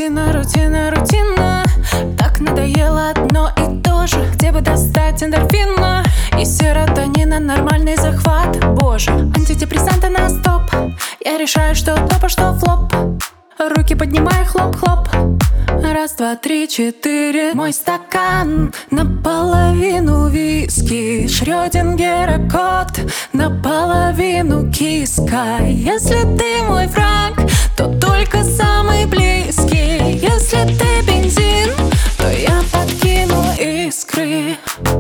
Рутина, рутина, рутина. Так надоело одно и то же. Где бы достать эндорфина и серотонина, нормальный захват, боже. Антидепрессанты на стоп. Я решаю, что топ, а что флоп. Руки поднимай, хлоп-хлоп. Раз, два, три, четыре. Мой стакан наполовину виски, Шрёдингера кот наполовину киска. Если ты мой враг, то только самый близкий. Если ты бензин, то я подкину искры.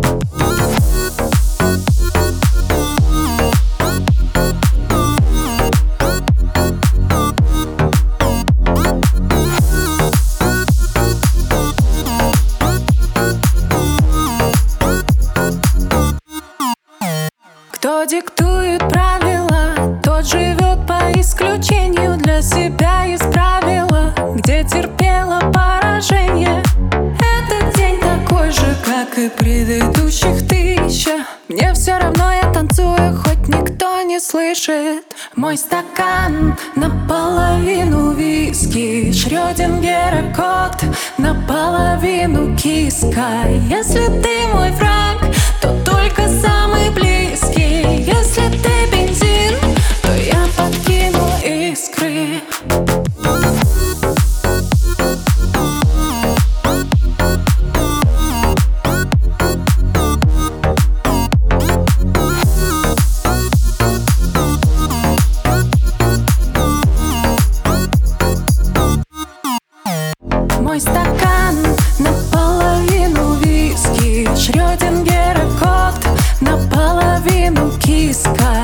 Кто диктует правила, тот живет по исключению. Для себя есть правила, где терпела поражение. Этот день такой же, как и предыдущих тысяча. Мне все равно, я танцую, хоть никто не слышит. Мой стакан наполовину виски, Шрёдингера кот наполовину киска. Если ты мой враг, то только самый близкий. Если ты бензин, то я подкину искры. Мой стакан наполовину виски, Шрёдингера кот наполовину киска.